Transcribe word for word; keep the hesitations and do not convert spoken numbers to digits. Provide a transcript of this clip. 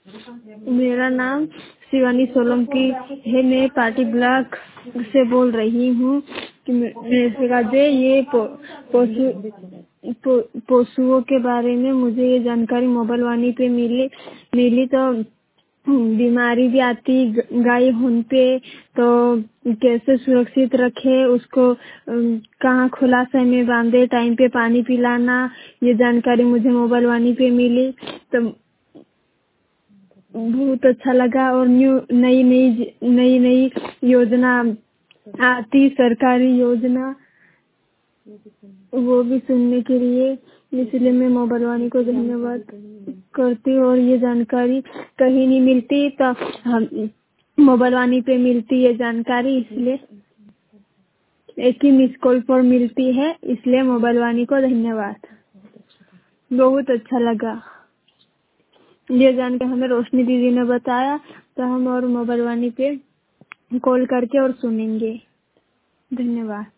मेरा नाम शिवानी सोलंकी है। मैं पार्टी ब्लॉक से बोल रही हूँ कि मेरे ये पो, पशु पो, पशुओं के बारे में मुझे ये जानकारी मोबाइल वाणी पे मिली मिली तो बीमारी भी आती गाय होने पे, तो कैसे सुरक्षित रखे उसको, कहाँ खुला समय में बांधे, टाइम पे पानी पिलाना, ये जानकारी मुझे मोबाइल वाणी पे मिली तो बहुत अच्छा लगा। और न्यू नई नई नई नई योजना आती, सरकारी योजना, वो भी सुनने के लिए, इसलिए मैं मोबाइल वाणी को धन्यवाद करती हूँ। और ये जानकारी कहीं नहीं मिलती तो हम मोबाइल वाणी पे मिलती है जानकारी, इसलिए एक ही मिस कॉल पर मिलती है, इसलिए मोबाइल वाणी को धन्यवाद। बहुत अच्छा लगा ये जानकर, हमें रोशनी दीदी ने बताया तो हम और मोबाइल वाणी पे कॉल करके और सुनेंगे। धन्यवाद।